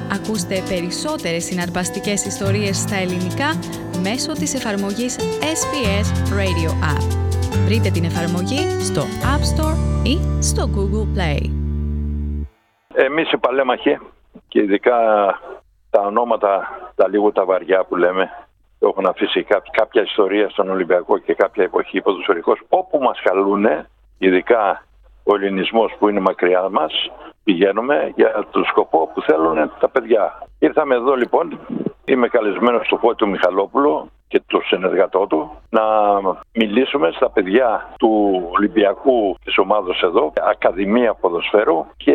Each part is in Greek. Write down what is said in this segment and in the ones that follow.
Ακούστε περισσότερες συναρπαστικές ιστορίες στα ελληνικά μέσω της εφαρμογής SBS Radio App. Βρείτε την εφαρμογή στο App Store ή στο Google Play. Εμείς οι παλέμαχοι και ειδικά τα ονόματα, τα λίγο τα βαριά που λέμε, έχουν αφήσει κάποια ιστορία στον Ολυμπιακό και κάποια εποχή ποδοσφαιρικός, όπου μας καλούνε, ειδικά ο ελληνισμός που είναι μακριά μας, πηγαίνουμε για το σκοπό που θέλουν τα παιδιά. Ήρθαμε εδώ λοιπόν, είμαι καλεσμένος στο Φώτη του Μιχαλόπουλο και το συνεργατό του, να μιλήσουμε στα παιδιά του Ολυμπιακού της ομάδος εδώ, Ακαδημία Ποδοσφαίρου, και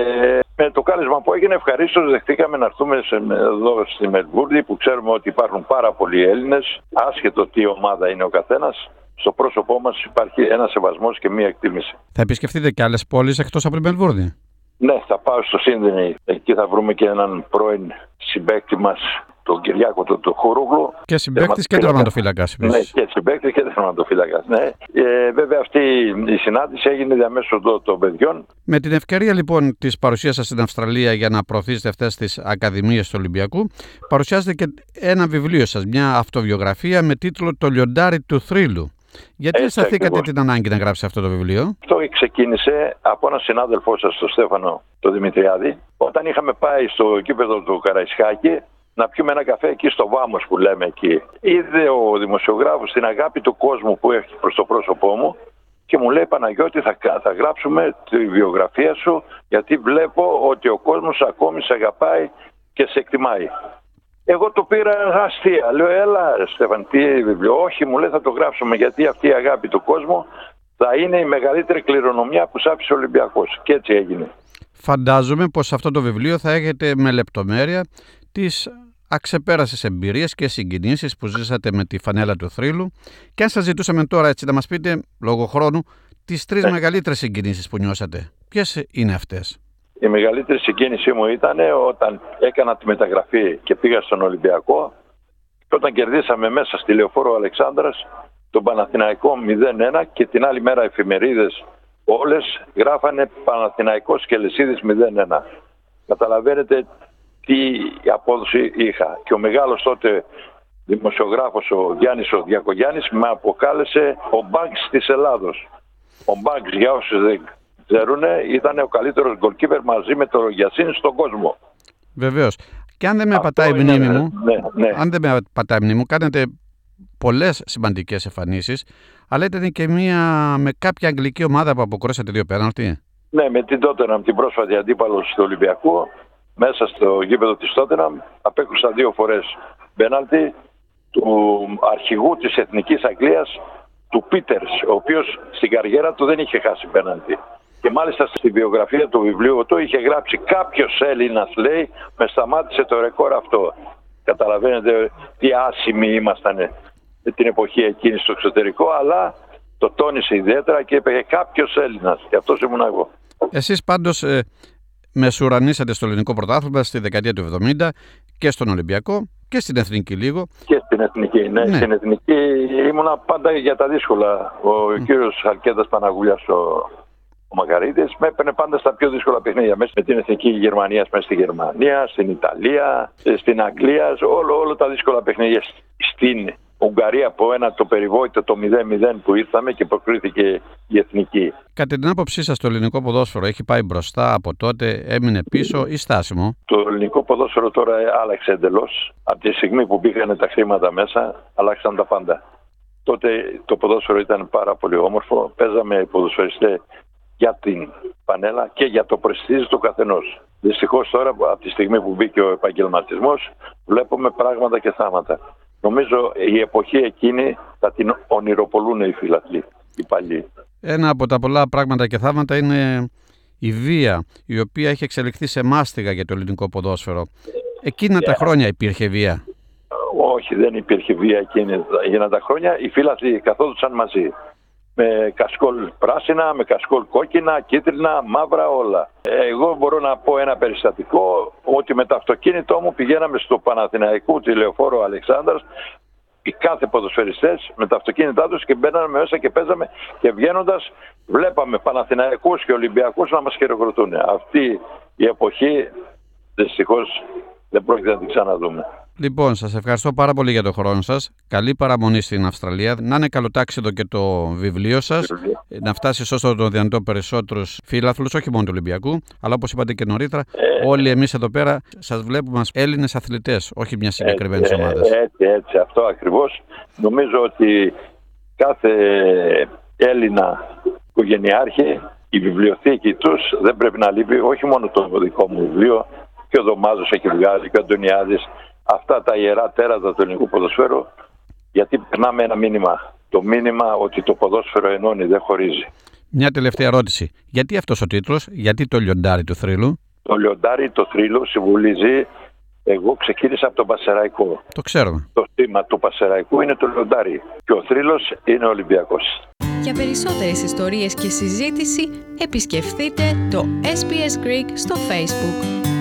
με το κάλεσμα που έγινε ευχαρίστως δεχτήκαμε να έρθουμε εδώ στη Μελβούρνη, που ξέρουμε ότι υπάρχουν πάρα πολλοί Έλληνες, άσχετο τι ομάδα είναι ο καθένας. Στο πρόσωπό μας υπάρχει ένα σεβασμός και μία εκτίμηση. Θα επισκεφτείτε και άλλες πόλεις εκτός από τη Μελβούρνη? Ναι, θα πάω στο Σύνδενη. Εκεί θα βρούμε και έναν πρώην συμπαίκτη μας, τον Κυριάκο του Χουρούγλου. Και συμπαίκτης και τερματοφύλακας. Ναι, και συμπαίκτης και τερματοφύλακας. Ναι. Βέβαια αυτή η συνάντηση έγινε διαμέσου των παιδιών. Με την ευκαιρία λοιπόν της παρουσίας σας στην Αυστραλία για να προωθήσετε αυτές τις ακαδημίες του Ολυμπιακού, παρουσιάζετε και ένα βιβλίο σας, μια αυτοβιογραφία με τίτλο «Το λιοντάρι του θρύλου». Γιατί αισθανθήκατε την ανάγκη να γράψετε αυτό το βιβλίο? Αυτό ξεκίνησε από έναν συνάδελφό σας, τον Στέφανο τον Δημητριάδη, όταν είχαμε πάει στο γήπεδο του Καραϊσκάκη να πιούμε ένα καφέ εκεί στο Βάμος που λέμε εκεί. Είδε ο δημοσιογράφος την αγάπη του κόσμου που έχει προς το πρόσωπό μου και μου λέει: Παναγιώτη, θα γράψουμε τη βιογραφία σου, γιατί βλέπω ότι ο κόσμος ακόμη σε αγαπάει και σε εκτιμάει. Εγώ το πήρα αστεία. Λέω: έλα Στέφαν, τι βιβλίο? Όχι, μου λέει, θα το γράψουμε, γιατί αυτή η αγάπη του κόσμου θα είναι η μεγαλύτερη κληρονομιά που σ' άφησε ο Ολυμπιακός. Και έτσι έγινε. Φαντάζομαι πως αυτό το βιβλίο θα έχετε με λεπτομέρεια τις αξεπέρασες εμπειρίες και συγκινήσεις που ζήσατε με τη φανέλα του θρύλου. Και αν σας ζητούσαμε τώρα έτσι να μας πείτε, λόγω χρόνου, τις τρεις μεγαλύτερες συγκινήσεις που νιώσατε, ποιες είναι αυτές? Η μεγαλύτερη συγκίνησή μου ήταν όταν έκανα τη μεταγραφή και πήγα στον Ολυμπιακό και όταν κερδίσαμε μέσα στη Λεωφόρο Αλεξάνδρας τον Παναθηναϊκό 0-1 και την άλλη μέρα εφημερίδες όλες γράφανε Παναθηναϊκός και Λεσίδης 0-1. Καταλαβαίνετε τι απόδοση είχα. Και ο μεγάλος τότε δημοσιογράφος ο Γιάννης ο Διακογιάννης με αποκάλεσε ο Μπάγκς της Ελλάδος. Ο Μπάγκς, για όσους δεν ξέρουν, ήταν ο καλύτερος γκολκίπερ μαζί με τον Γιασίνη στον κόσμο. Βεβαίως. Και αν δεν με πατάει η μνήμη μου, αν δεν με πατάει η μνήμη μου, κάνετε πολλές σημαντικές εμφανίσεις, αλλά ήταν και μία με κάποια αγγλική ομάδα που αποκρούσατε 2 πέναλτι. Ναι, με την Τότεναμ, την πρόσφατη αντίπαλο του Ολυμπιακού, μέσα στο γήπεδο της Τότεναμ, απέκρουσα 2 φορές πέναλτι του αρχηγού της Εθνικής Αγγλίας, του Πίτερς, ο οποίος στην καριέρα του δεν είχε χάσει πέναλτι. Και μάλιστα στη βιογραφία του βιβλίου του είχε γράψει: κάποιος Έλληνας, λέει, με σταμάτησε το ρεκόρ αυτό. Καταλαβαίνετε τι άσημοι ήμασταν την εποχή εκείνη στο εξωτερικό, αλλά το τόνισε ιδιαίτερα και είπε κάποιος Έλληνας. Και αυτός ήμουν εγώ. Εσείς πάντως μεσουρανίσατε στο ελληνικό πρωτάθλημα στη δεκαετία του 70 και στον Ολυμπιακό και στην Εθνική λίγο. Και στην Εθνική, ναι. Στην Εθνική ήμουνα πάντα για τα δύσκολα. Ο κύριος Αλκέτας Παναγούλιας, ο Μακαρίτης, με έπαιρνε πάντα στα πιο δύσκολα παιχνίδια. Μέσα με την Εθνική Γερμανία, μέσα στη Γερμανία, στην Ιταλία, στην Αγγλία, όλα τα δύσκολα παιχνίδια. Στην Ουγγαρία από το περιβόητο το 0-0 που ήρθαμε και προκρίθηκε η Εθνική. Κατά την άποψή σας, το ελληνικό ποδόσφαιρο έχει πάει μπροστά από τότε, έμεινε πίσω ή στάσιμο? Το ελληνικό ποδόσφαιρο τώρα άλλαξε εντελώς. Από τη στιγμή που μπήκαν τα χρήματα μέσα, αλλάξαν τα πάντα. Τότε το ποδόσφαιρο ήταν πάρα πολύ όμορφο. Παίζαμε ποδοσφαιριστές για την πανέλα και για το πρεστίζ του καθενός. Δυστυχώς τώρα, από τη στιγμή που μπήκε ο επαγγελματισμός, βλέπουμε πράγματα και θάματα. Νομίζω η εποχή εκείνη θα την ονειροπολούν οι φιλαθλοί, οι παλιοί. Ένα από τα πολλά πράγματα και θαύματα είναι η βία, η οποία έχει εξελιχθεί σε μάστιγα για το ελληνικό ποδόσφαιρο. Εκείνα τα χρόνια υπήρχε βία? Όχι, δεν υπήρχε βία εκείνα τα χρόνια. Οι φίλαθλοι καθόντουσαν μαζί. Με κασκόλ πράσινα, με κασκόλ κόκκινα, κίτρινα, μαύρα, όλα. Εγώ μπορώ να πω ένα περιστατικό, ότι με το αυτοκίνητό μου πηγαίναμε στο Παναθηναϊκό τη Λεωφόρο Αλεξάνδρας, οι κάθε ποδοσφαιριστές με τα αυτοκίνητά τους, και μπαίναμε μέσα και παίζαμε, και βγαίνοντας βλέπαμε Παναθηναϊκούς και Ολυμπιακούς να μας χειροκροτούν. Αυτή η εποχή δυστυχώς δεν πρόκειται να την ξαναδούμε. Λοιπόν, σας ευχαριστώ πάρα πολύ για τον χρόνο σας. Καλή παραμονή στην Αυστραλία. Να είναι καλοτάξιδο και το βιβλίο σας. Να φτάσει όσο το δυνατόν περισσότερους φίλαθλους, όχι μόνο του Ολυμπιακού, αλλά όπως είπατε και νωρίτερα, όλοι εμείς εδώ πέρα σας βλέπουμε ως Έλληνες αθλητές, όχι μια συγκεκριμένη ομάδα. Έτσι, αυτό ακριβώς. Νομίζω ότι κάθε Έλληνα οικογενειάρχη, η βιβλιοθήκη τους δεν πρέπει να λείπει, όχι μόνο το δικό μου βιβλίο, και ο Δωμάζος έχει βγάλει και ο Αντωνιάδης, αυτά τα ιερά τέρατα του ελληνικού ποδοσφαίρου, γιατί περνάμε ένα μήνυμα. Το μήνυμα ότι το ποδόσφαιρο ενώνει, δεν χωρίζει. Μια τελευταία ερώτηση. Γιατί αυτός ο τίτλος, γιατί το λιοντάρι του θρύλου? Το λιοντάρι του θρύλου συμβολίζει, εγώ ξεκίνησα από τον Πασεραϊκό. Το ξέρουμε. Το σήμα του Πασεραϊκού είναι το λιοντάρι και ο θρύλος είναι ο Ολυμπιακός. Για περισσότερες ιστορίες και συζήτηση επισκεφθείτε το SBS Greek στο Facebook.